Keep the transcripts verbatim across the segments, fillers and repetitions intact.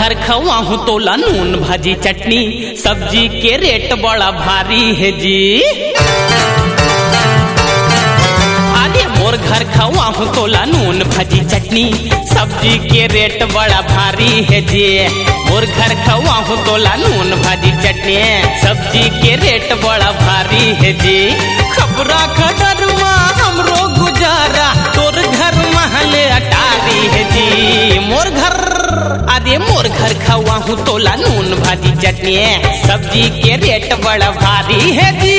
घर खवाहू तोला नून भाजी चटनी, सब्जी के रेट बड़ा भारी है जी। आगे मोर घर खवाहू तोला नून भाजी चटनी, सब्जी के रेट बड़ा भारी है जी। मोर घर खवाहू तोला नून भाजी चटनी, सब्जी के रेट बड़ा भारी है जी। खबरा खडरमा हमरो गुजारा, तोर घर महले अटारी है जी। मोर घर अरे मोर घर खवाहू तोला नून भाजी चटनी, सब्जी के रेट बड़ा भारी है जी।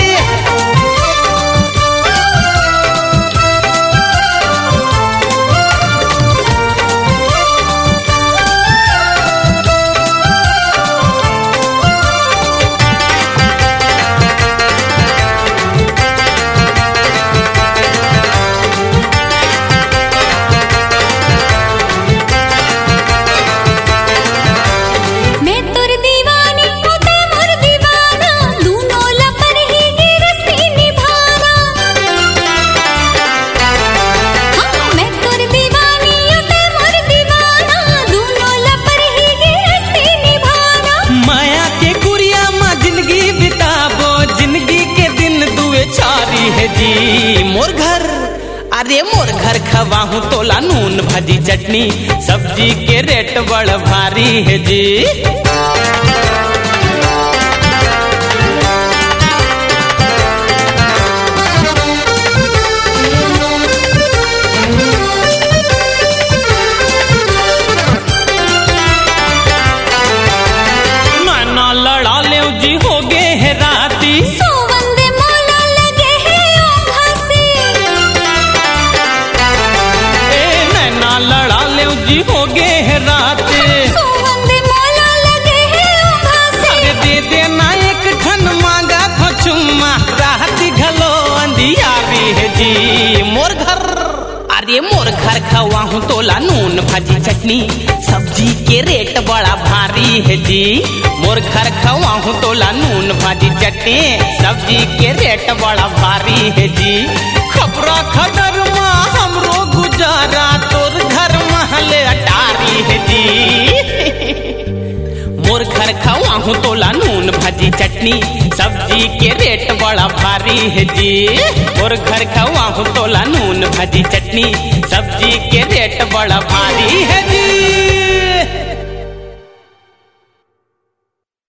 जी मोर घर अरे मोर घर खवाहू तोला नून भाजी चटनी, सब्जी के रेट बड़ा भारी है जी। नाना लड़ा ले जी हो गे है राती, जी हो गे है रात, अरे दे देना एक खन मांगा था चुम्मा, रात घलो अंधियारी है जी। मोर घर अरे मोर घर खवाहू तोला नून भाजी चटनी, सब्जी के रेट बड़ा भारी है जी। मोर घर खवाहू तोला नून भाजी चटनी, सब्जी के रेट बड़ा भारी है जी। खबरा खडरमा हमरो गुजारा, तोर घर महले अटारी है जी। मोर घर खवाहू तोला नून भाजी चटनी, सब्जी के रेट बड़ा भारी है जी। मोर घर खवाहू तोला नून भाजी चटनी, सब्जी के रेट बड़ा भारी है।